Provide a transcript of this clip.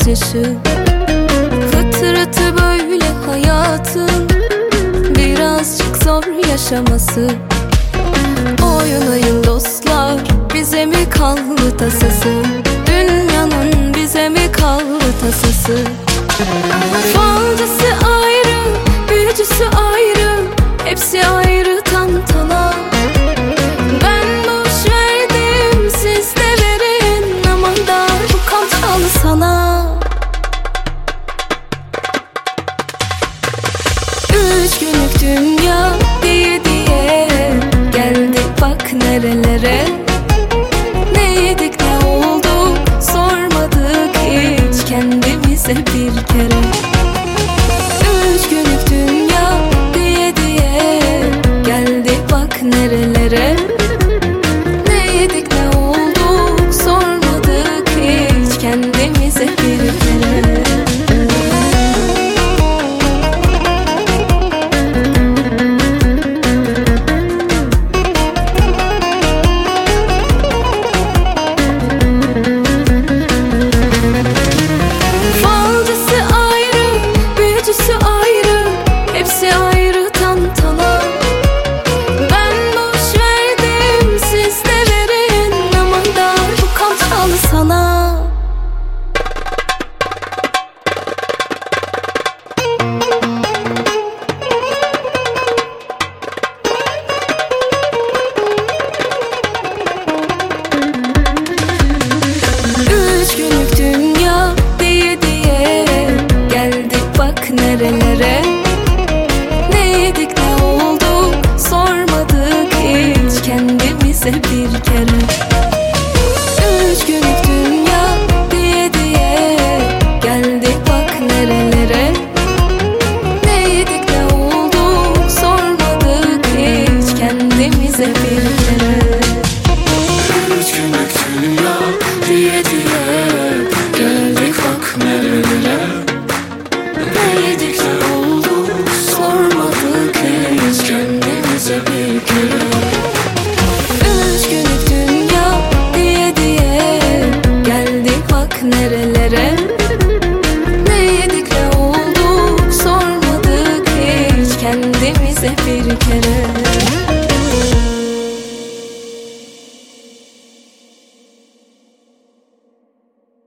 gözyaşı. Fıtratı böyle hayatın, birazcık zor yaşaması. Oynayın dostlar, bize mi kaldı tasası? Dünyanın bize mi kaldı tasası? Falcısı ayrı, büyücüsü ayrı, hepsi ayrı tantana. Ben boş verdim, siz de verin, aman da bu kantalı sana. 3 günlük dünya diye diye geldik bak nerelere. Ne yedik ne oldu sormadık hiç kendimize bir kere. 3 günlük dünya diye diye geldik bak nerelere. Ne yedik ne oldu sormadık hiç kendimize bir kere. Nerelere, ne yedik ne oldu sormadık hiç kendimize bir kere.